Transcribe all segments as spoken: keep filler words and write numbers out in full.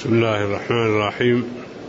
بسم الله الرحمن الرحيم.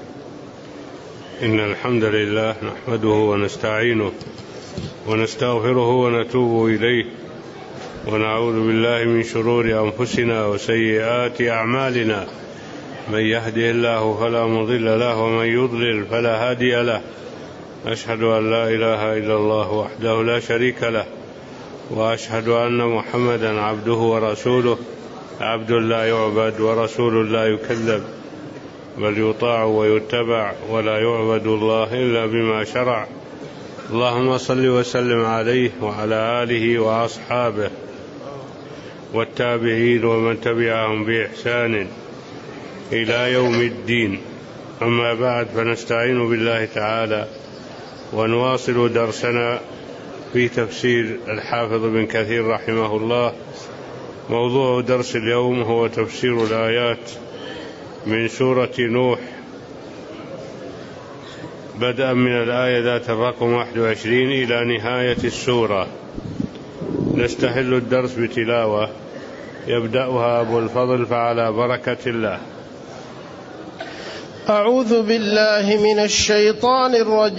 إن الحمد لله نحمده ونستعينه ونستغفره ونتوب إليه ونعوذ بالله من شرور أنفسنا وسيئات أعمالنا. من يهده الله فلا مضل له ومن يضلل فلا هادي له. أشهد أن لا إله إلا الله وحده لا شريك له، وأشهد أن محمدا عبده ورسوله، عبد لا يعبد ورسول لا يكذب، بل يطاع ويتبع ولا يعبد الله إلا بما شرع. اللهم صل وسلم عليه وعلى آله وأصحابه والتابعين ومن تبعهم بإحسان إلى يوم الدين. أما بعد، فنستعين بالله تعالى ونواصل درسنا في تفسير الحافظ بن كثير رحمه الله. موضوع درس اليوم هو تفسير الآيات من سورة نوح، بدءا من الآية ذات الرقم واحد وعشرين إلى نهاية السورة. نستهل الدرس بتلاوة يبدأها أبو الفضل، فعلى بركة الله. أعوذ بالله من الشيطان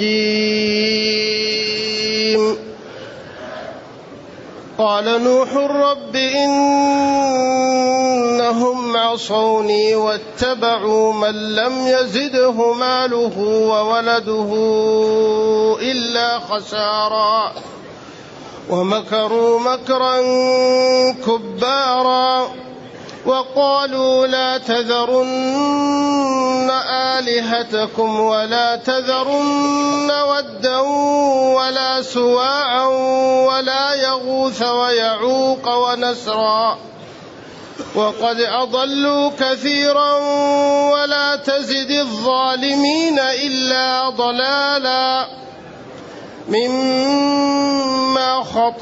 الرجيم. قال نوح رب إنهم عصوني واتبعوا من لم يزده ماله وولده إلا خسارا ومكروا مكرا كبارا وقالوا لا تذرن آلهتكم ولا تذرن ودا ولا سواعا ولا يغوث ويعوق ونسرا وقد أضلوا كثيرا ولا تزد الظالمين إلا ضلالا مما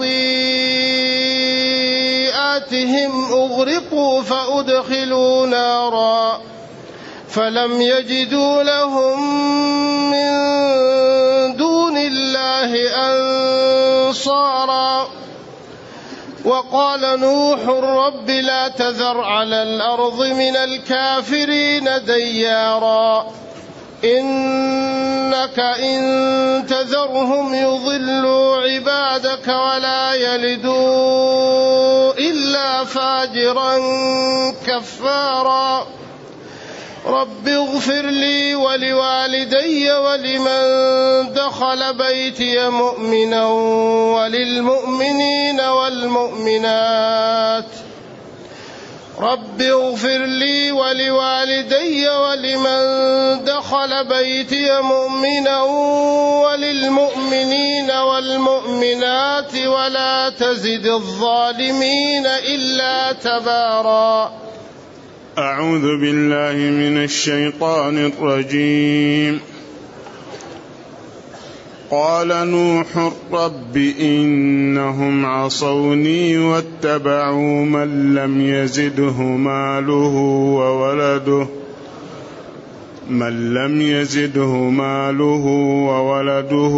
خطيئاتهم أغرقوا فأدخلوا نارا فلم يجدوا لهم من دون الله أنصارا. وقال نوح رب لا تذر على الأرض من الكافرين ديارا إنك إن تذرهم يضلوا عبادك ولا يلدوا إلا فاجرا كفارا. رب اغفر لي ولوالدي ولمن دخل بيتي مؤمنا وللمؤمنين والمؤمنات رب اغفر لي ولوالدي ولمن دخل بيتي مؤمنا وللمؤمنين والمؤمنات ولا تزد الظالمين إلا تبارا. أعوذ بالله من الشيطان الرجيم. قال نوح رب إنهم عصوني واتبعوا من لم يزده ماله وولده من لم يزده ماله وولده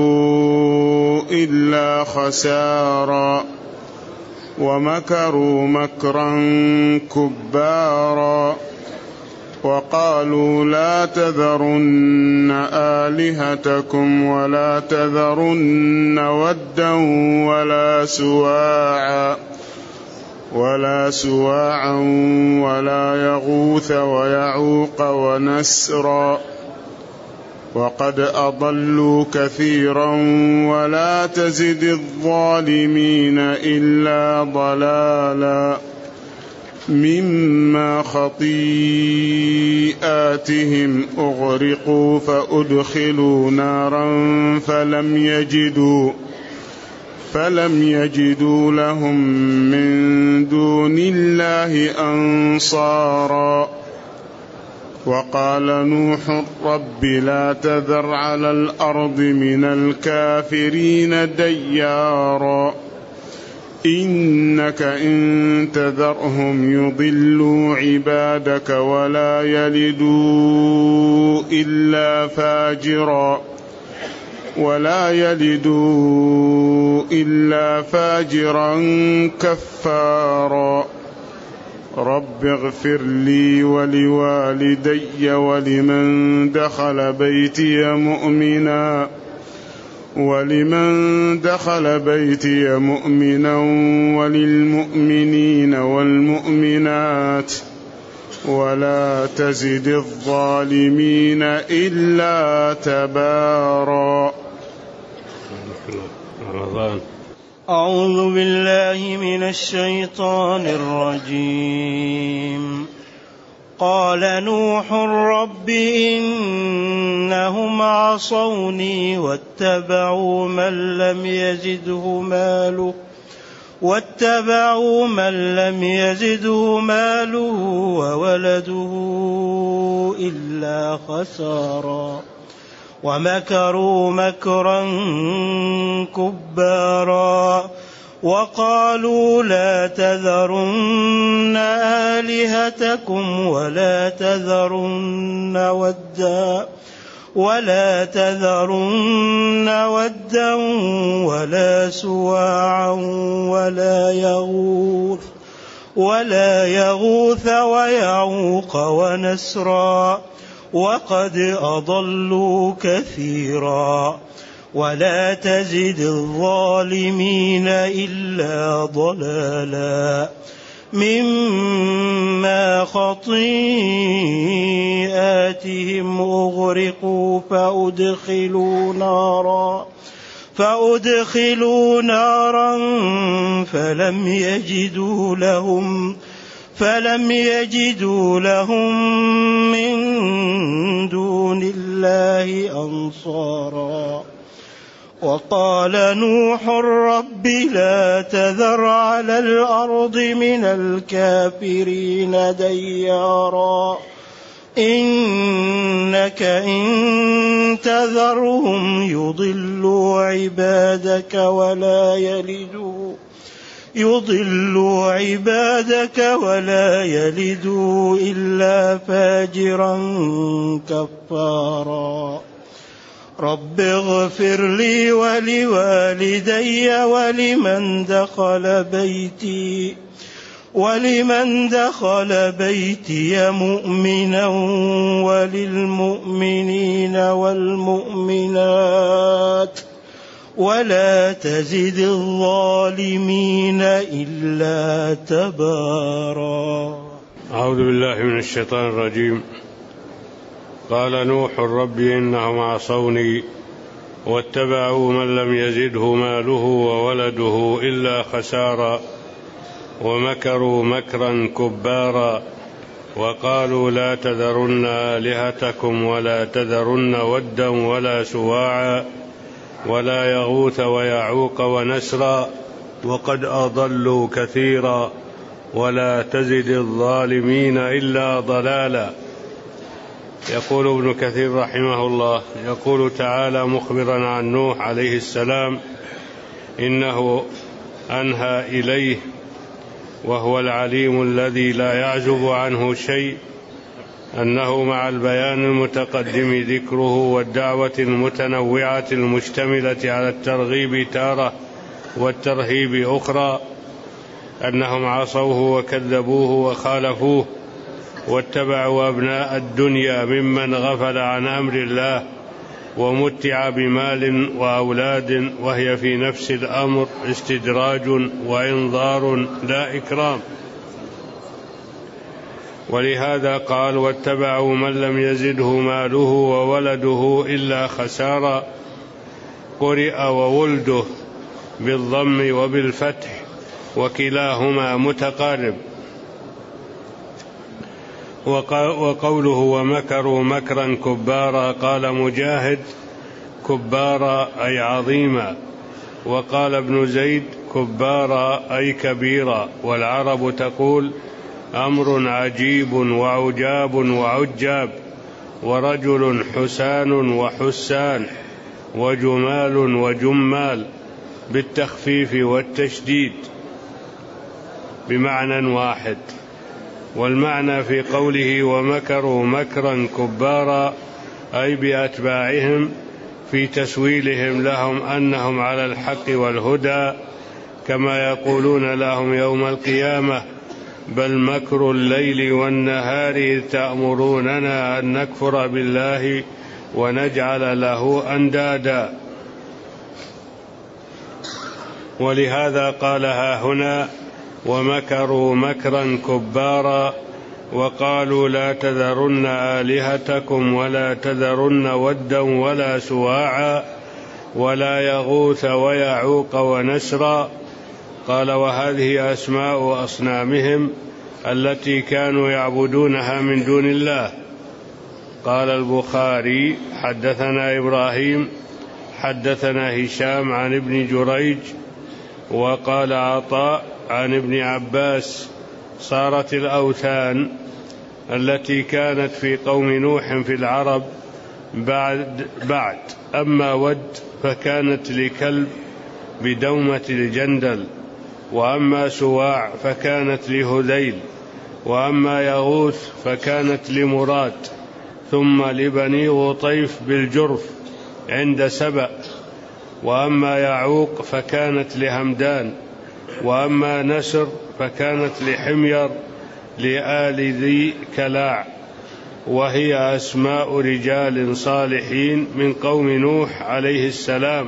إلا خسارا ومكروا مكرا كبارا وقالوا لا تذرن آلهتكم ولا تذرن ودا ولا سواعا ولا سواعا ولا يغوث ويعوق ونسرا وقد أضلوا كثيرا ولا تزد الظالمين إلا ضلالا مما خطيئاتهم أغرقوا فأدخلوا نارا فلم يجدوا فلم يجدوا لهم من دون الله أنصارا. وقال نوح رب لا تذر على الأرض من الكافرين ديارا إنك إن تذرهم يضلوا عبادك ولا يلدوا إلا فاجرا ولا يلدوا إلا فاجرا كفارا رب اغفر لي ولوالدي ولمن دخل بيتي مؤمنا ولمن دخل بيتي مؤمنا وللمؤمنين والمؤمنات ولا تزد الظالمين إلا تبارا. أعوذ بالله من الشيطان الرجيم. قال نوح رب إنهم عصوني واتبعوا من لم يزده ماله واتبعوا من لم يزده ماله وولده إلا خسارا ومكروا مكرا كبارا وقالوا لا تذرن آلهتكم ولا تذرن ودا ولا تذرن ودا ولا سواعا ولا يغوث ولا يغوث ويعوق ونسرا وقد أضلوا كثيرا ولا تزد الظالمين إلا ضلالا مما خطيئاتهم أغرقوا فأدخلوا نارا فأدخلوا نارا فلم يجدوا لهم فلم يجدوا لهم من دون الله أنصارا. وقال نوح رب لا تذر على الأرض من الكافرين ديارا إنك إن تذرهم يضلوا عبادك ولا يلدوا يضلوا عبادك ولا يلدوا إلا فاجرا كفارا. رب اغفر لي ولوالدي ولمن دخل بيتي ولمن دخل بيتي مؤمنا وللمؤمنين والمؤمنات ولا تزد الظالمين إلا تبارا. أعوذ بالله من الشيطان الرجيم. قال نوح رب إنهم عصوني واتبعوا من لم يزده ماله وولده إلا خسارا ومكروا مكرا كبارا وقالوا لا تذرن آلهتكم ولا تذرن ودا ولا سواعا ولا يغوث ويعوق ونسرا وقد أضلوا كثيرا ولا تزد الظالمين إلا ضلالا. يقول ابن كثير رحمه الله يقول تعالى مخبرا عن نوح عليه السلام إنه أنهى إليه وهو العليم الذي لا يعزب عنه شيء أنه مع البيان المتقدم ذكره والدعوة المتنوعة المشتملة على الترغيب تارة والترهيب أخرى أنهم عصوه وكذبوه وخالفوه واتبعوا أبناء الدنيا ممن غفل عن أمر الله ومتع بمال وأولاد وهي في نفس الأمر استدراج وإنظار لا إكرام. ولهذا قال واتبعوا من لم يزده ماله وولده إلا خسارا. قرئ وولده بالضم وبالفتح وكلاهما متقارب. وقوله ومكروا مكرا كبارا قال مجاهد كبارا أي عظيما، وقال ابن زيد كبارا أي كبيرا. والعرب تقول أمر عجيب وعجاب وعجاب، ورجل حسان وحسان، وجمال وجمال بالتخفيف والتشديد بمعنى واحد. والمعنى في قوله ومكروا مكرا كبارا أي بأتباعهم في تسويلهم لهم أنهم على الحق والهدى، كما يقولون لهم يوم القيامة بل مكر الليل والنهار إذ تأمروننا أن نكفر بالله ونجعل له أندادا. ولهذا قالها هنا ومكروا مكرا كبارا وقالوا لا تذرن آلهتكم ولا تذرن ودا ولا سواعا ولا يغوث ويعوق ونسرا. قال وهذه أسماء أصنامهم التي كانوا يعبدونها من دون الله. قال البخاري حدثنا إبراهيم حدثنا هشام عن ابن جريج وقال عطاء عن ابن عباس صارت الأوثان التي كانت في قوم نوح في العرب بعد, بعد أما ود فكانت لكلب بدومة الجندل، وأما سواع فكانت لهذيل، وأما يغوث فكانت لمراد، ثم لبني غطيف بالجرف عند سبأ، وأما يعوق فكانت لهمدان، وأما نسر فكانت لحمير لآل ذي كلاع. وهي أسماء رجال صالحين من قوم نوح عليه السلام.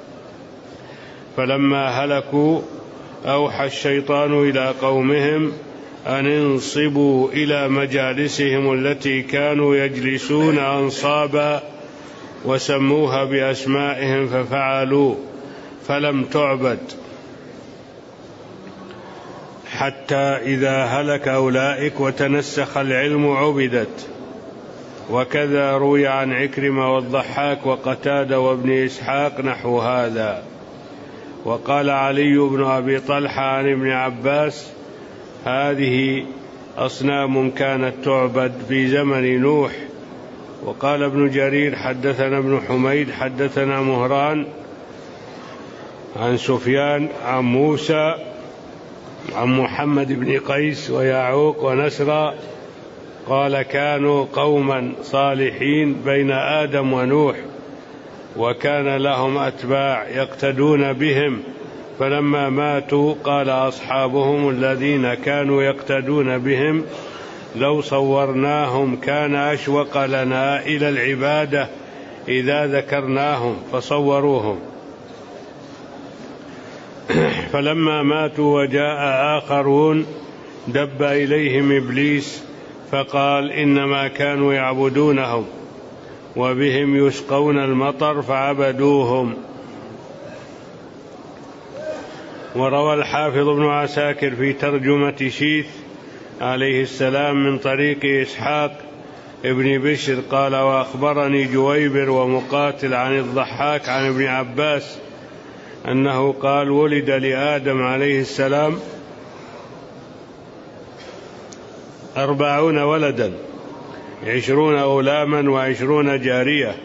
فلما هلكوا أوحى الشيطان إلى قومهم أن انصبوا إلى مجالسهم التي كانوا يجلسون أنصابا وسموها بأسمائهم ففعلوا فلم تعبد، حتى إذا هلك أولئك وتنسخ العلم عبدت. وكذا روي عن عكرمة والضحاك وقتادة وابن إسحاق نحو هذا. وقال علي بن أبي طلحة عن ابن عباس هذه أصنام كانت تعبد في زمن نوح. وقال ابن جرير حدثنا ابن حميد حدثنا مهران عن سفيان عن موسى عن محمد بن قيس ويعوق ونسرا قال كانوا قوما صالحين بين آدم ونوح، وكان لهم أتباع يقتدون بهم، فلما ماتوا قال أصحابهم الذين كانوا يقتدون بهم لو صورناهم كان أشوق لنا إلى العبادة إذا ذكرناهم فصوروهم. فلما ماتوا وجاء آخرون دب إليهم إبليس فقال إنما كانوا يعبدونهم وبهم يسقون المطر فعبدوهم. وروى الحافظ ابن عساكر في ترجمة شيث عليه السلام من طريق إسحاق ابن بشر قال وأخبرني جويبر ومقاتل عن الضحاك عن ابن عباس أنه قال ولد لآدم عليه السلام أربعون ولدا عشرون غلاما وعشرون جارية،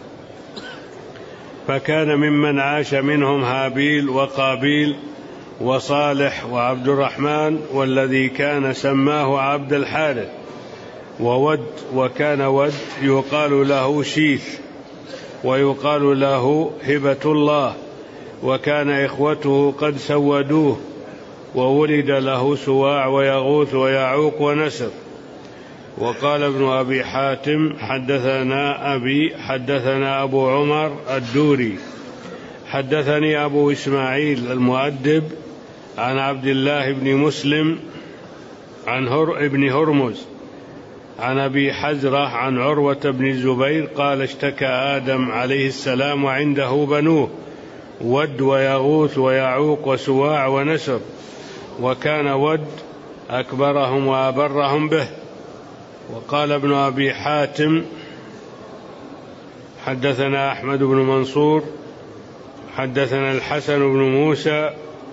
فكان ممن عاش منهم هابيل وقابيل وصالح وعبد الرحمن والذي كان سماه عبد الحارث وود، وكان ود يقال له شيث ويقال له هبة الله، وكان إخوته قد سودوه، وولد له سواع ويغوث ويعوق ونسر. وقال ابن أبي حاتم حدثنا أبي حدثنا أبو عمر الدوري حدثني أبو إسماعيل المؤدب عن عبد الله بن مسلم عن هر ابن هرمز عن أبي حزرة عن عروة بن الزبير قال اشتكى آدم عليه السلام وعنده بنوه ود ويغوث ويعوق وسواع ونسر، وكان ود أكبرهم وأبرهم به. وقال ابن أبي حاتم حدثنا أحمد بن منصور حدثنا الحسن بن موسى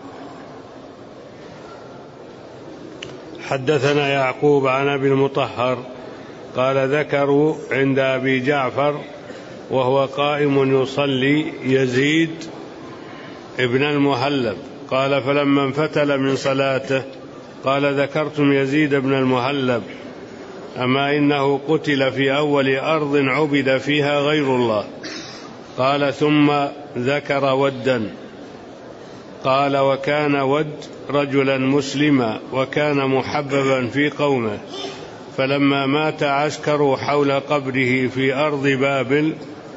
حدثنا يعقوب عن أبي المطهر قال ذكروا عند أبي جعفر وهو قائم يصلي يزيد ابن المهلب قال فلما انفتل من صلاته قال ذكرتم يزيد بن المهلب أما إنه قتل في أول أرض عبد فيها غير الله. قال ثم ذكر ودا قال: وكان ود رجلا مسلما وكان محببا في قومه، فلما مات عسكروا حول قبره في أرض بابل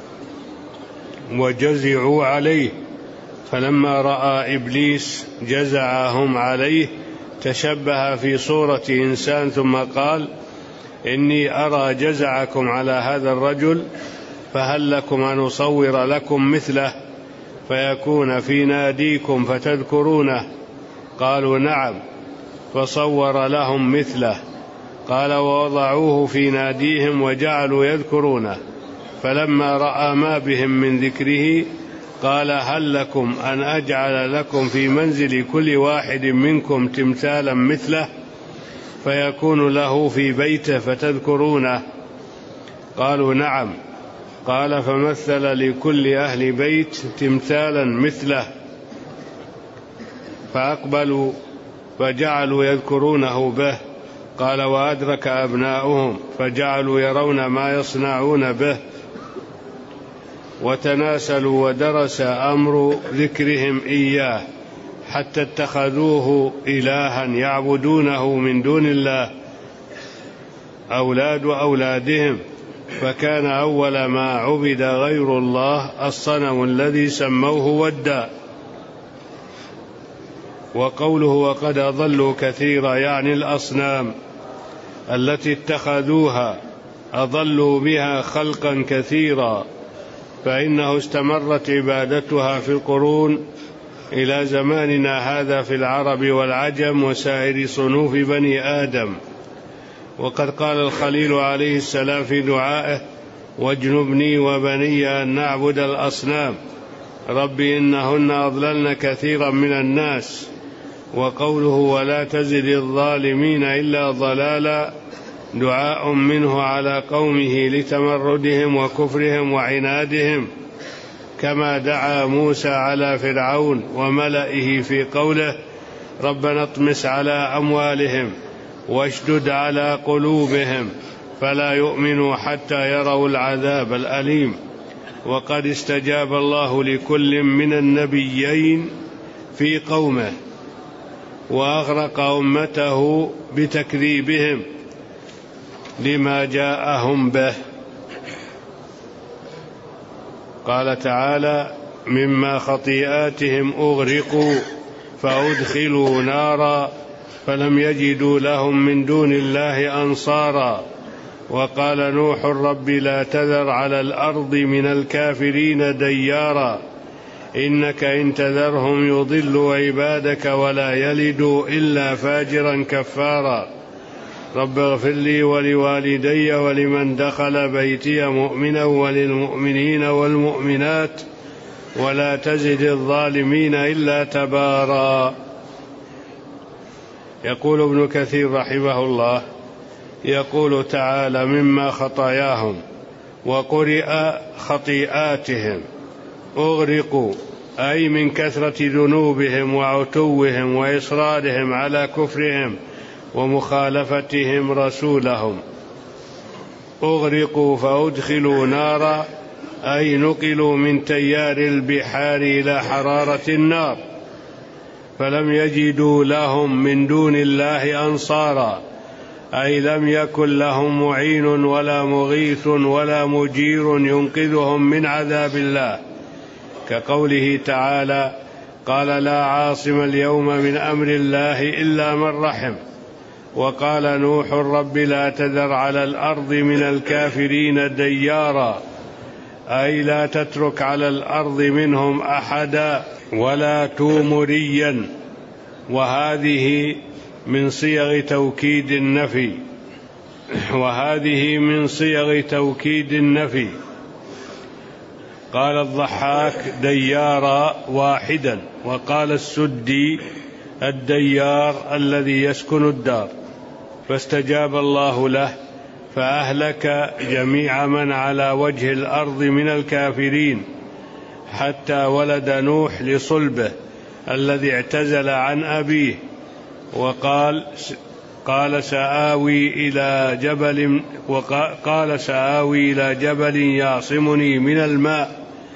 وجزعوا عليه، فلما رأى إبليس جزعهم عليه تشبه في صورة إنسان ثم قال: إني أرى جزعكم على هذا الرجل، فهل لكم أن أصور لكم مثله فيكون في ناديكم فتذكرونه؟ قالوا: نعم. فصور لهم مثله. قال: ووضعوه في ناديهم وجعلوا يذكرونه، فلما رأى ما بهم من ذكره قال: هل لكم أن أجعل لكم في منزل كل واحد منكم تمثالا مثله فيكون له في بيته فتذكرونه؟ قالوا: نعم. قال: فمثل لكل أهل بيت تمثالا مثله، فأقبلوا فجعلوا يذكرونه به. قال: وأدرك أبناؤهم فجعلوا يرون ما يصنعون به، وتناسلوا ودرس أمر ذكرهم إياه حتى اتخذوه إلها يعبدونه من دون الله أولاد أولادهم، فكان أول ما عبد غير الله الصنم الذي سموه ودا. وقوله: وقد أضلوا كثيرا يعني الأصنام التي اتخذوها، أضلوا بها خلقا كثيرا، فإنه استمرت عبادتها في القرون إلى زماننا هذا في العرب والعجم وسائر صنوف بني آدم. وقد قال الخليل عليه السلام في دعائه: واجنبني وبني أن نعبد الأصنام، رب إنهن أضللن كثيرا من الناس. وقوله: ولا تزد الظالمين إلا ضلالا، دعاء منه على قومه لتمردهم وكفرهم وعنادهم، كما دعا موسى على فرعون وملئه في قوله: ربنا اطمس على أموالهم واشدد على قلوبهم فلا يؤمنوا حتى يروا العذاب الأليم. وقد استجاب الله لكل من النبيين في قومه، وأغرق أمته بتكذيبهم لما جاءهم به. قال تعالى: مما خطيئاتهم أغرقوا فأدخلوا نارا فلم يجدوا لهم من دون الله أنصارا. وقال نوح: رب لا تذر على الأرض من الكافرين ديارا، إنك إن تذرهم يضلوا عبادك ولا يلدوا إلا فاجرا كفارا. رب اغفر لي ولوالدي ولمن دخل بيتي مؤمنا وللمؤمنين والمؤمنات ولا تزد الظالمين إلا تبارا. يقول ابن كثير رحمه الله: يقول تعالى: مما خطاياهم، وقرئ خطيئاتهم، أغرقوا أي من كثرة ذنوبهم وعتوهم وإصرارهم على كفرهم ومخالفتهم رسولهم. أغرقوا فأدخلوا نارا أي نقلوا من تيار البحار إلى حرارة النار، فلم يجدوا لهم من دون الله أنصارا، أي لم يكن لهم معين ولا مغيث ولا مجير ينقذهم من عذاب الله، كقوله تعالى: قال: لا عاصم اليوم من أمر الله إلا من رحم. وقال نوح: رب لا تذر على الأرض من الكافرين ديارا، أي لا تترك على الأرض منهم أحدا ولا تومريا. وهذه من صيغ توكيد النفي وهذه من صيغ توكيد النفي. قال الضحاك: ديارا واحدا. وقال السدي: الديار الذي يسكن الدار. فاستجاب الله له فأهلك جميع من على وجه الأرض من الكافرين، حتى ولد نوح لصلبه الذي اعتزل عن أبيه، وقال قال سآوي إلى جبل وقال سآوي إلى جبل يعصمني من الماء،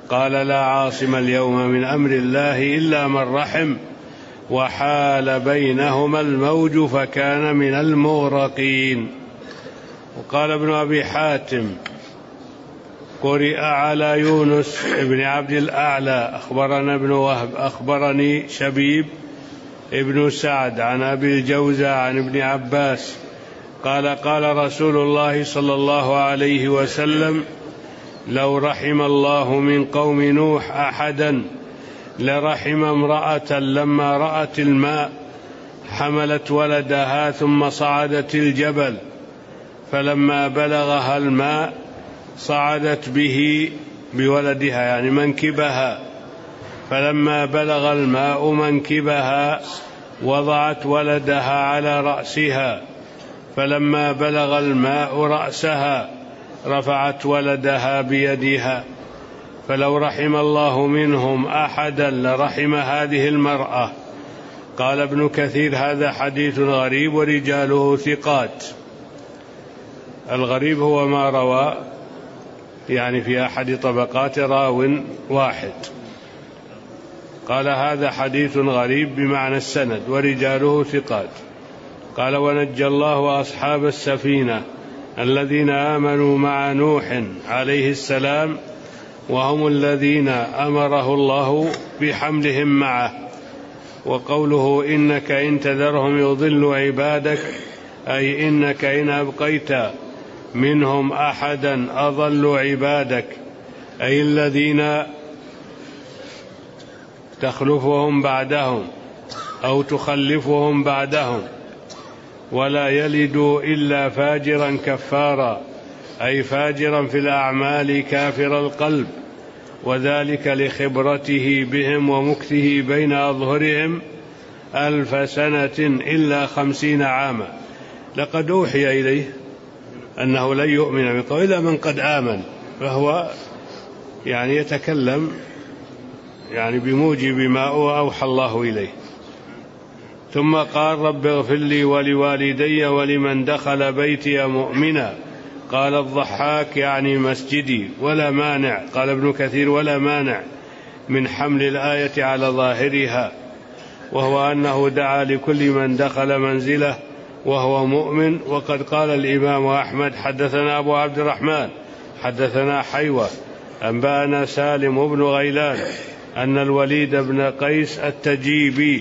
قال لا عاصم اليوم من أمر الله إلا من رحم وحال بينهما الموج فكان من المغرقين. وقال ابن أبي حاتم قرئ على يونس ابن عبد الأعلى أخبرنا ابن وهب أخبرني شبيب ابن سعد عن أبي الجوزة عن ابن عباس قال قال رسول الله صلى الله عليه وسلم لو رحم الله من قوم نوح أحدا لرحم امرأة لما رأت الماء حملت ولدها ثم صعدت الجبل فلما بلغها الماء صعدت به بولدها يعني منكبها فلما بلغ الماء منكبها وضعت ولدها على رأسها فلما بلغ الماء رأسها رفعت ولدها بيدها فلو رحم الله منهم أحدا لرحم هذه المرأة. قال ابن كثير هذا حديث غريب ورجاله ثقات. الغريب هو ما روى يعني في أحد طبقات راو واحد. قال هذا حديث غريب بمعنى السند ورجاله ثقات. قال ونجى الله أصحاب السفينة الذين آمنوا مع نوح عليه السلام وهم الذين أمره الله بحملهم معه. وقوله إنك إن تذرهم يضلوا عبادك أي إنك إن أبقيت منهم أحدا أضلوا عبادك أي الذين تخلفهم بعدهم أو تخلفهم بعدهم ولا يلدوا إلا فاجرا كفارا أي فاجرا في الأعمال كافر القلب وذلك لخبرته بهم ومكثه بين أظهرهم ألف سنة إلا خمسين عاما. لقد أوحي إليه أنه لن يؤمن من قوم إلا من قد آمن فهو يعني يتكلم يعني بموجب ما أوحى الله إليه. ثم قال رب اغفر لي ولوالدي ولمن دخل بيتي مؤمنا. قال الضحاك يعني مسجدي ولا مانع. قال ابن كثير ولا مانع من حمل الآية على ظاهرها وهو أنه دعا لكل من دخل منزله وهو مؤمن. وقد قال الإمام أحمد حدثنا أبو عبد الرحمن حدثنا حيوة أنبأنا سالم بن غيلان أن الوليد بن قيس التجيبي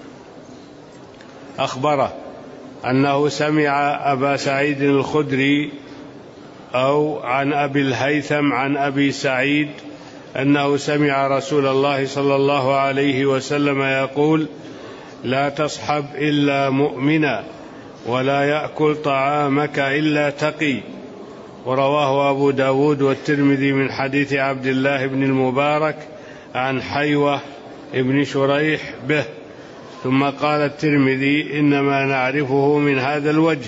أخبره أنه سمع أبا سعيد الخدري أو عن أبي الهيثم عن أبي سعيد أنه سمع رسول الله صلى الله عليه وسلم يقول لا تصحب إلا مؤمنا ولا يأكل طعامك إلا تقي. ورواه أبو داود والترمذي من حديث عبد الله بن المبارك عن حيوة ابن شريح به. ثم قال الترمذي إنما نعرفه من هذا الوجه.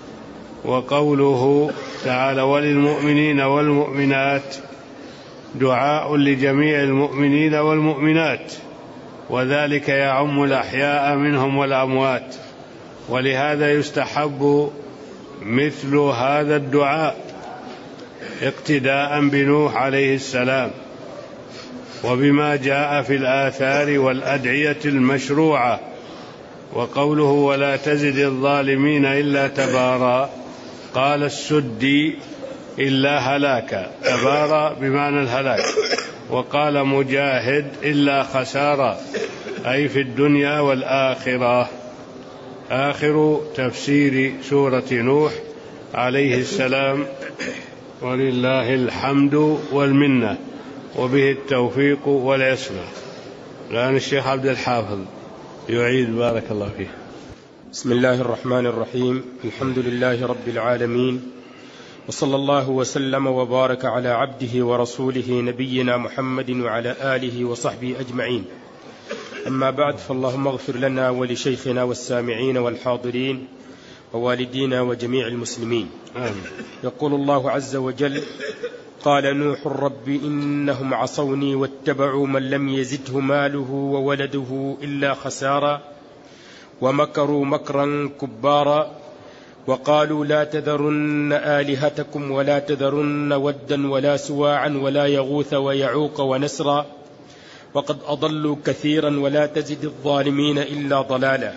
وقوله تعالى وللمؤمنين والمؤمنات دعاء لجميع المؤمنين والمؤمنات وذلك يعم الأحياء منهم والأموات. ولهذا يستحب مثل هذا الدعاء اقتداء بنوح عليه السلام وبما جاء في الآثار والأدعية المشروعة. وقوله ولا تزد الظالمين إلا تبارا قال السدي إلا هلاكا تبارا بمعنى الهلاك. وقال مجاهد إلا خسارا أي في الدنيا والآخرة. آخر تفسير سورة نوح عليه السلام ولله الحمد والمنة وبه التوفيق والعصمة. الآن الشيخ عبد الحافظ يعيد بارك الله فيه. بسم الله الرحمن الرحيم. الحمد لله رب العالمين وصلى الله وسلم وبارك على عبده ورسوله نبينا محمد وعلى آله وصحبه أجمعين. أما بعد فاللهم اغفر لنا ولشيخنا والسامعين والحاضرين ووالدينا وجميع المسلمين. آمين. يقول الله عز وجل قال نوح رب إنهم عصوني واتبعوا من لم يزده ماله وولده إلا خسارا ومكروا مكرا كبارا وقالوا لا تذرن آلهتكم ولا تذرن ودا ولا سواعا ولا يغوث ويعوق ونسرا وقد أضلوا كثيرا ولا تزد الظالمين إلا ضلالا.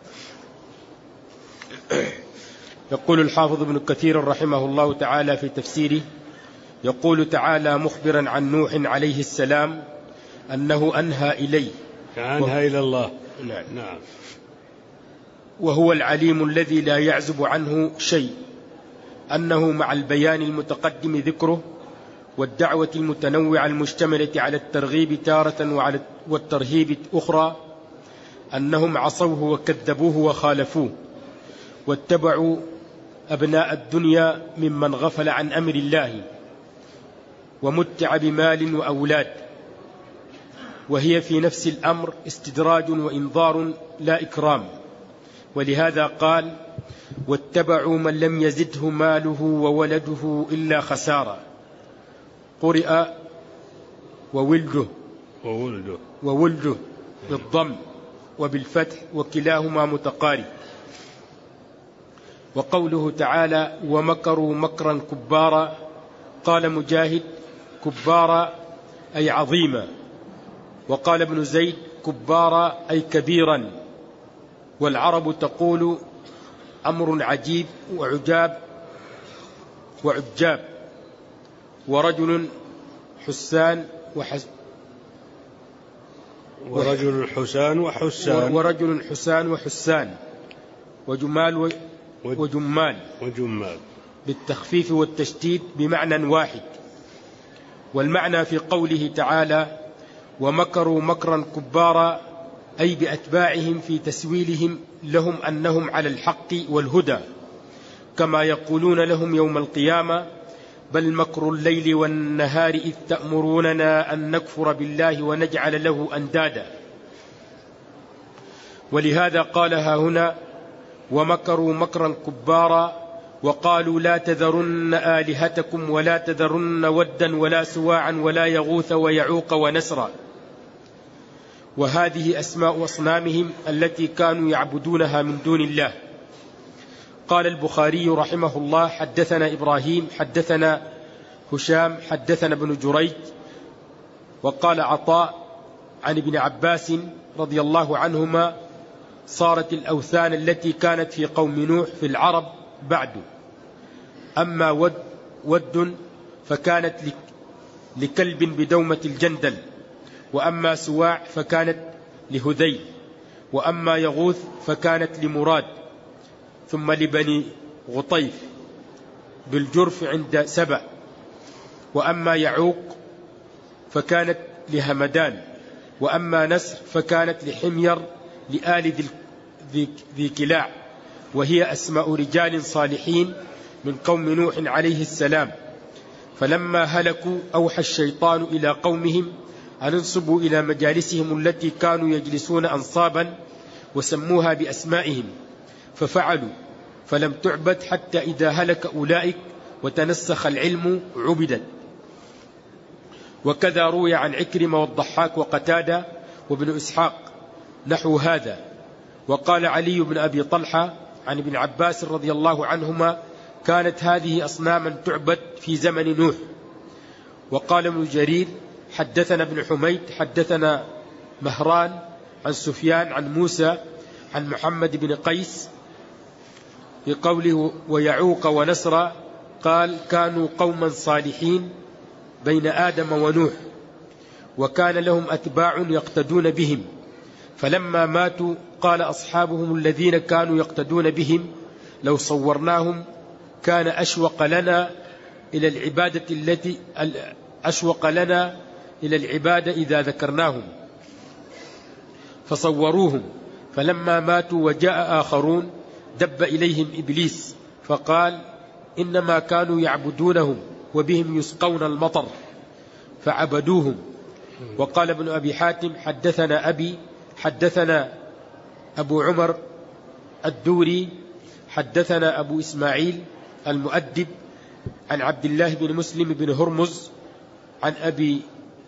يقول الحافظ ابن كثير رحمه الله تعالى في تفسيره، يقول تعالى مخبرا عن نوح عليه السلام أنه أنهى إليه أنهى إلى الله. نعم. نعم. وهو العليم الذي لا يعزب عنه شيء، أنه مع البيان المتقدم ذكره والدعوة المتنوعة المشتملة على الترغيب تارة وعلى والترهيب أخرى، أنهم عصوه وكذبوه وخالفوه واتبعوا أبناء الدنيا ممن غفل عن أمر الله ومتع بمال وأولاد، وهي في نفس الأمر استدراج وإنذار لا إكرام. ولهذا قال واتبعوا من لم يزده ماله وولده إلا خسارة. قرئ وولده وولده وولده بالضم وبالفتح وكلاهما متقارب. وقوله تعالى ومكروا مكرا كبارا، قال مجاهد كبارا أي عظيما، وقال ابن زيد كبارا أي كبيرا. والعرب تقول أمر عجيب وعجاب وعجاب. ورجل حسان وحس ورجل حسان وحسان ورجل حسان وحسان وجمال و وجمال وجمال بالتخفيف والتشديد بمعنى واحد. والمعنى في قوله تعالى ومكروا مكرا كبارا أي بأتباعهم في تسويلهم لهم أنهم على الحق والهدى، كما يقولون لهم يوم القيامة بل مكر الليل والنهار إذ تأمروننا أن نكفر بالله ونجعل له أندادا. ولهذا قالها هنا ومكروا مكرا كبارا، وقالوا لا تذرن آلهتكم ولا تذرن ودا ولا سواعا ولا يغوث ويعوق ونسرا. وهذه أسماء أصنامهم التي كانوا يعبدونها من دون الله. قال البخاري رحمه الله حدثنا إبراهيم حدثنا هشام حدثنا ابن جريج. وقال عطاء عن ابن عباس رضي الله عنهما صارت الأوثان التي كانت في قوم نوح في العرب بعد، أما ود, ود فكانت لكلب بدومة الجندل، وأما سواع فكانت لهذيل، وأما يغوث فكانت لمراد، ثم لبني غطيف بالجرف عند سبأ، وأما يعوق فكانت لهمدان، وأما نسر فكانت لحمير لآل ذي, ذي كلاع، وهي أسماء رجال صالحين من قوم نوح عليه السلام. فلما هلكوا أوحى الشيطان إلى قومهم أن انصبوا إلى مجالسهم التي كانوا يجلسون أنصابا وسموها بأسمائهم، ففعلوا فلم تعبد حتى إذا هلك أولئك وتنسخ العلم عبدت. وكذا روي عن عكرمة والضحاك وقتادة وابن إسحاق نحو هذا. وقال علي بن أبي طلحة عن ابن عباس رضي الله عنهما كانت هذه أصناما تعبد في زمن نوح. وقال ابن جرير حدثنا ابن حميد حدثنا مهران عن سفيان عن موسى عن محمد بن قيس في قوله ويعوق ونسرا، قال كانوا قوما صالحين بين آدم ونوح، وكان لهم أتباع يقتدون بهم، فلما ماتوا قال أصحابهم الذين كانوا يقتدون بهم لو صورناهم كان أشوق لنا إلى العبادة التي أشوق لنا إلى العبادة إذا ذكرناهم، فصوروهم. فلما ماتوا وجاء آخرون دب إليهم إبليس فقال إنما كانوا يعبدونهم وبهم يسقون المطر فعبدوهم. وقال ابن أبي حاتم حدثنا أبي حدثنا أبو عمر الدوري حدثنا أبو إسماعيل المؤدب عن عبد الله بن مسلم بن هرمز عن أبي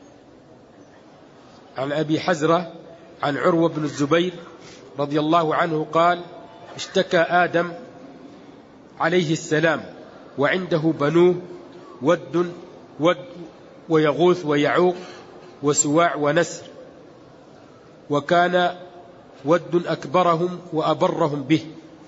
عن أبي حزرة عن عروة بن الزبير رضي الله عنه قال اشتكى آدم عليه السلام وعنده بنوه ود ود ويغوث ويعوق وسواع ونسر، وكان ود أكبرهم وأبرهم به.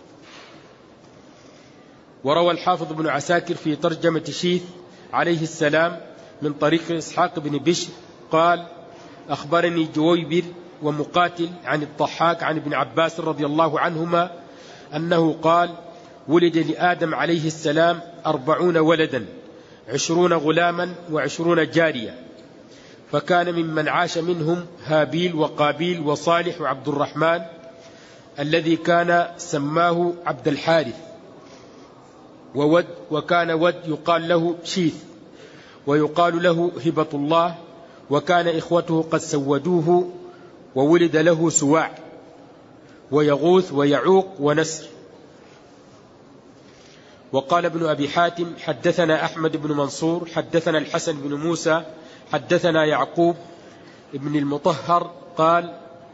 وروى الحافظ بن عساكر في ترجمة شيث عليه السلام من طريق إسحاق بن بشر قال: أخبرني جويبر ومقاتل عن الضحاك عن ابن عباس رضي الله عنهما أنه قال: ولد لآدم عليه السلام أربعون ولدا، عشرون غلاما وعشرون جارية، فكان ممن عاش منهم هابيل وقابيل وصالح وعبد الرحمن الذي كان سماه عبد الحارث، وود وكان ود يقال له شيث ويقال له هبة الله، وكان إخوته قد سودوه، وولد له سواع ويغوث ويعوق ونسر. وقال ابن أبي حاتم: حدثنا أحمد بن منصور حدثنا الحسن بن موسى حدثنا يعقوب ابن المطهر قال: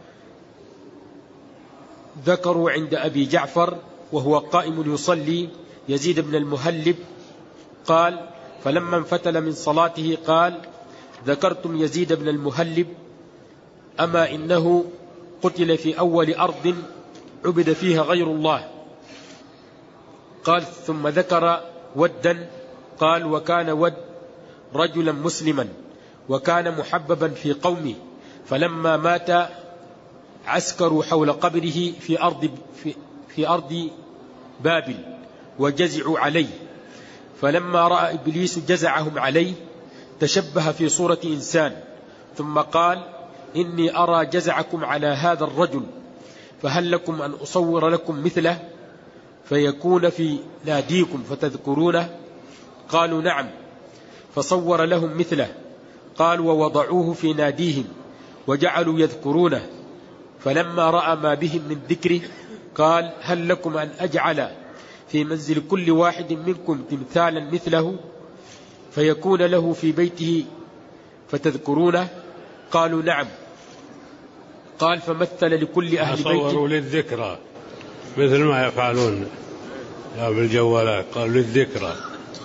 ذكروا عند أبي جعفر وهو قائم يصلي يزيد بن المهلب قال: فلما انفتل من صلاته قال: ذكرتم يزيد بن المهلب، أما إنه قتل في أول أرض عبد فيها غير الله. قال: ثم ذكر ودا قال: وكان ود رجلا مسلما وكان محببا في قومه، فلما مات عسكروا حول قبره في أرض, في, في أرض بابل وجزعوا عليه، فلما رأى إبليس جزعهم عليه تشبه في صورة إنسان، ثم قال: إني أرى جزعكم على هذا الرجل، فهل لكم أن أصور لكم مثله فيكون في ناديكم فتذكرونه؟ قالوا: نعم. فصور لهم مثله. قال: ووضعوه في ناديهم وجعلوا يذكرونه، فلما رأى ما بهم من ذكره قال: هل لكم أن أجعل في منزل كل واحد منكم تمثالا مثله فيكون له في بيته فتذكرونه؟ قالوا: نعم. قال: فمثل لكل أهل بيت. صوروا للذكرى مثل ما يفعلون بالجوالات، قالوا للذكرى.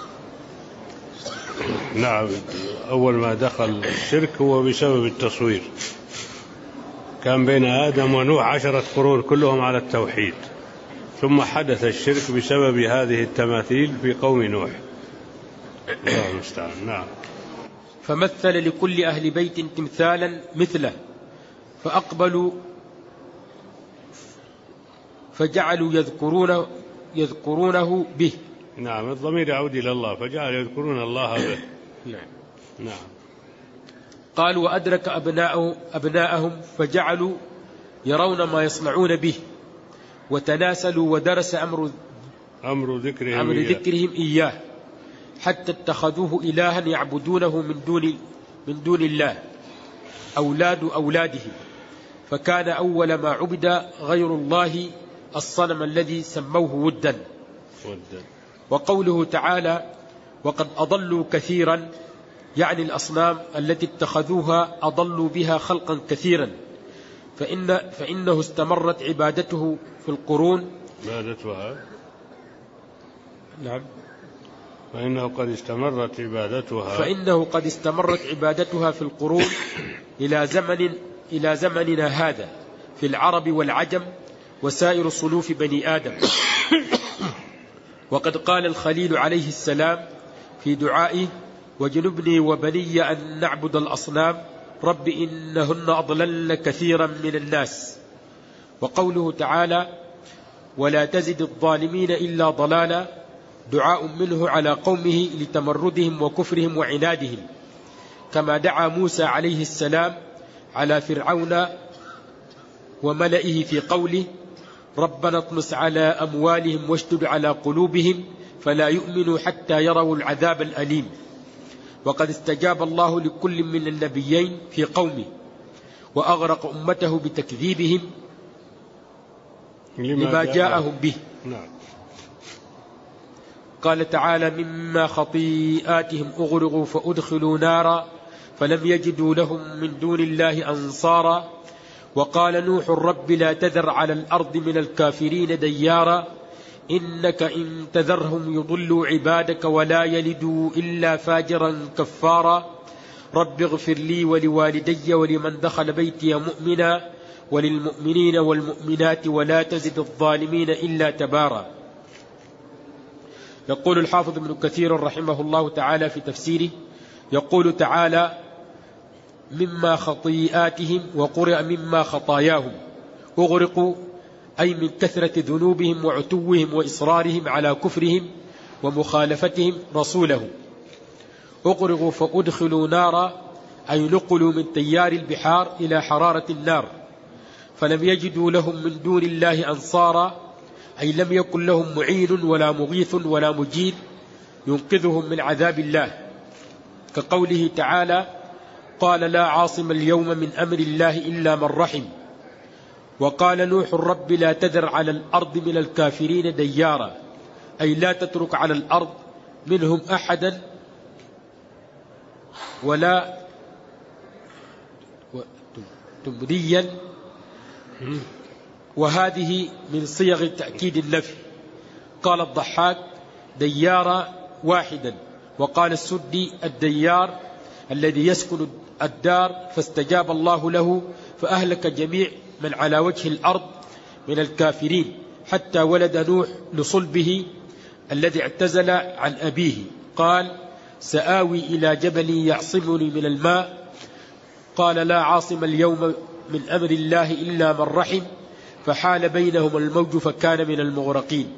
نعم، أول ما دخل الشرك هو بسبب التصوير. كان بين آدم ونوح عشرة قرون كلهم على التوحيد، ثم حدث الشرك بسبب هذه التماثيل في قوم نوح. الله المستعان. نعم. فمثل لكل أهل بيت تمثالا مثله فأقبلوا فجعلوا يذكرونه, يذكرونه به. نعم، الضمير يعود إلى الله، فجعلوا يذكرون الله به. نعم. نعم. قال: وأدرك أبناءه أبناءهم فجعلوا يرون ما يصنعون به، وتناسلوا ودرس أمر أمر ذكرهم, أمر إياه. ذكرهم إياه حتى اتخذوه إلها يعبدونه من دون من دون الله أولاد أولاده، فكان أول ما عبد غير الله الصنم الذي سموه ودا. ودا. وقوله تعالى: وقد أضلوا كثيرا، يعني الأصنام التي اتخذوها أضلوا بها خلقا كثيرا، فإن فإنه استمرت عبادته في القرون. عبادتها. نعم. فإنه قد استمرت عبادتها فإنه قد استمرت عبادتها في القرون إلى زمن إلى زمننا هذا في العرب والعجم وسائر صنوف بني آدم. وقد قال الخليل عليه السلام في دعائه: وجنبني وبني أن نعبد الأصنام رب إنهن أضللن كثيرا من الناس. وقوله تعالى: ولا تزد الظالمين إلا ضلالا، دعاء منه على قومه لتمردهم وكفرهم وعنادهم، كما دعا موسى عليه السلام على فرعون وملئه في قوله: ربنا اطمس على أموالهم واشدد على قلوبهم فلا يؤمنوا حتى يروا العذاب الأليم. وقد استجاب الله لكل من النبيين في قومه، وأغرق أمته بتكذيبهم لما جاءهم به. نعم. قال تعالى: مما خطيئاتهم أغرقوا فأدخلوا نارا فلم يجدوا لهم من دون الله أنصارا. وقال نوح: رب لا تذر على الأرض من الكافرين ديارا إنك إن تذرهم يضلوا عبادك ولا يلدوا إلا فاجرا كفارا رب اغفر لي ولوالدي ولمن دخل بيتي مؤمنا وللمؤمنين والمؤمنات ولا تزد الظالمين إلا تبارا. يقول الحافظ ابن كثير رحمه الله تعالى في تفسيره، يقول تعالى مما خطيئاتهم وقرئ مما خطاياهم، أغرقوا أي من كثرة ذنوبهم وعتوهم وإصرارهم على كفرهم ومخالفتهم رسوله. أغرقوا فأدخلوا نارا أي نقلوا من تيار البحار إلى حرارة النار، فلم يجدوا لهم من دون الله أنصارا أي لم يكن لهم معين ولا مغيث ولا مجيد ينقذهم من عذاب الله، كقوله تعالى قال لا عاصم اليوم من أمر الله إلا من رحم. وقال نوح رب لا تذر على الأرض من الكافرين ديارا أي لا تترك على الأرض منهم أحدا ولا تمريا، وهذه من صيغ تأكيد النفي. قال الضحاك ديارا واحدا، وقال السدي الديار الذي يسكن الدار، فاستجاب الله له فأهلك جميع من على وجه الأرض من الكافرين حتى ولد نوح لصلبه الذي اعتزل عن أبيه. قال سآوي إلى جبل يعصمني من الماء، قال لا عاصم اليوم من أمر الله إلا من رحم، فحال بينهم الموج فكان من المغرقين.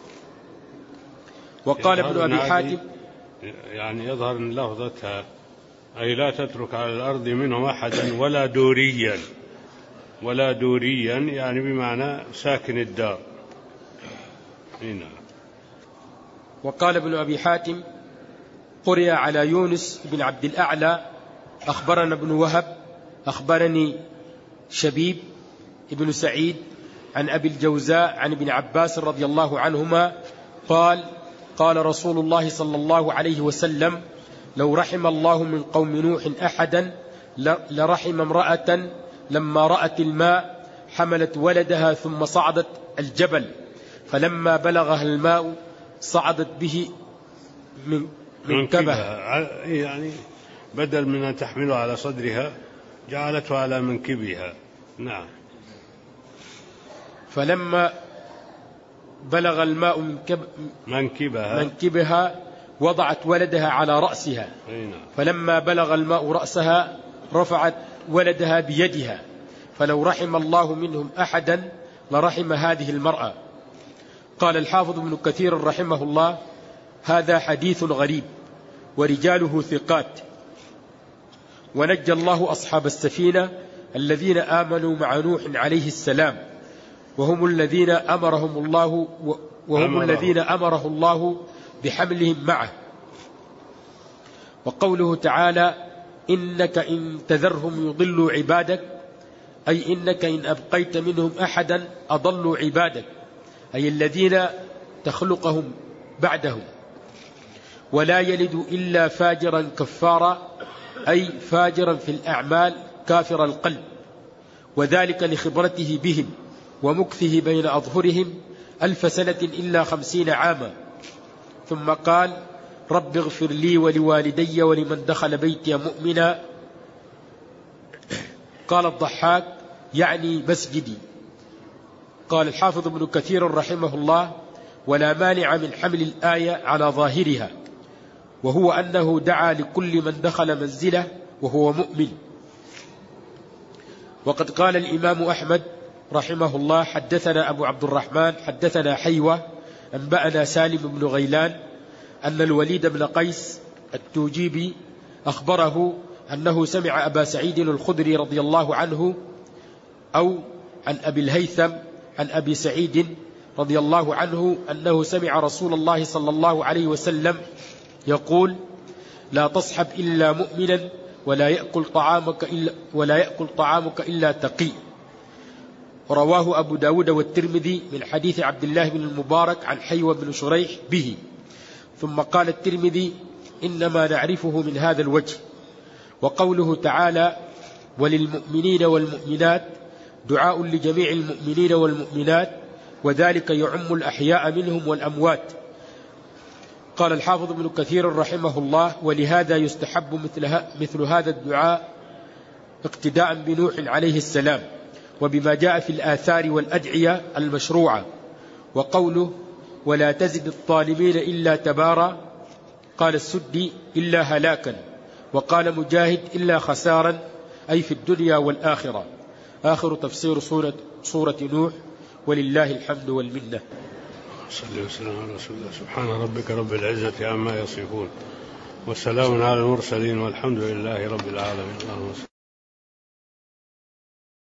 وقال ابن أبي حاتم يعني يظهر من لفظتها أي لا تترك على الأرض منهم أحدا ولا دوريا، ولا دوريا يعني بمعنى ساكن الدار. هنا. وقال ابن أبي حاتم قرئ على يونس بن عبد الأعلى أخبرنا ابن وهب أخبرني شبيب ابن سعيد عن أبي الجوزاء عن ابن عباس رضي الله عنهما قال قال رسول الله صلى الله عليه وسلم لو رحم الله من قوم نوح أحدا لرحم امرأة لما رأت الماء حملت ولدها ثم صعدت الجبل، فلما بلغها الماء صعدت به من منكبها، يعني بدل من أن تحمله على صدرها جعلته على منكبها. نعم. فلما بلغ الماء منكب منكبها منكبها وضعت ولدها على رأسها، فلما بلغ الماء رأسها رفعت ولدها بيدها، فلو رحم الله منهم أحدا لرحم هذه المرأة. قال الحافظ ابن كثير رحمه الله هذا حديث غريب ورجاله ثقات، ونجى الله أصحاب السفينة الذين آمنوا مع نوح عليه السلام، وهم الذين أمرهم الله وهم أمره. الذين أمره الله بحملهم معه. وقوله تعالى إنك إن تذرهم يضلوا عبادك أي إنك إن أبقيت منهم أحدا أضلوا عبادك، أي الذين تخلقهم بعدهم. ولا يلد إلا فاجرا كفارا أي فاجرا في الأعمال كافر القلب، وذلك لخبرته بهم ومكثه بين أظهرهم ألف سنة إلا خمسين عاما. ثم قال رب اغفر لي ولوالدي ولمن دخل بيتي مؤمنا. قال الضحاك يعني مسجدي. قال الحافظ ابن كثير رحمه الله ولا مانع من حمل الآية على ظاهرها، وهو أنه دعا لكل من دخل منزله وهو مؤمن. وقد قال الإمام أحمد رحمه الله حدثنا أبو عبد الرحمن حدثنا حيوة أنبأنا سالم بن غيلان أن الوليد بن قيس التوجيبي أخبره أنه سمع أبا سعيد الخدري رضي الله عنه أو عن أبي الهيثم عن أبي سعيد رضي الله عنه أنه سمع رسول الله صلى الله عليه وسلم يقول لا تصحب إلا مؤمنا ولا يأكل طعامك إلا, ولا يأكل طعامك إلا تقي. رواه أبو داود والترمذي من حديث عبد الله بن المبارك عن حيوة بن شريح به. ثم قال الترمذي إنما نعرفه من هذا الوجه. وقوله تعالى وللمؤمنين والمؤمنات دعاء لجميع المؤمنين والمؤمنات، وذلك يعم الأحياء منهم والأموات. قال الحافظ ابن كثير رحمه الله: ولهذا يستحب مثل, مثل هذا الدعاء اقتداء بنوح عليه السلام، وبما جاء في الآثار والأدعية المشروعة. وقوله: ولا تزد الظالمين إلا تبارا، قال السدي: إلا هلاكا، وقال مجاهد: إلا خسارا، أي في الدنيا والآخرة. آخر تفسير سورة, سورة نوح، ولله الحمد والمنة. صلى وسلم على رسول الله. سبحان ربك رب العزة عما يصفون، وسلام على المرسلين، والحمد لله رب العالمين.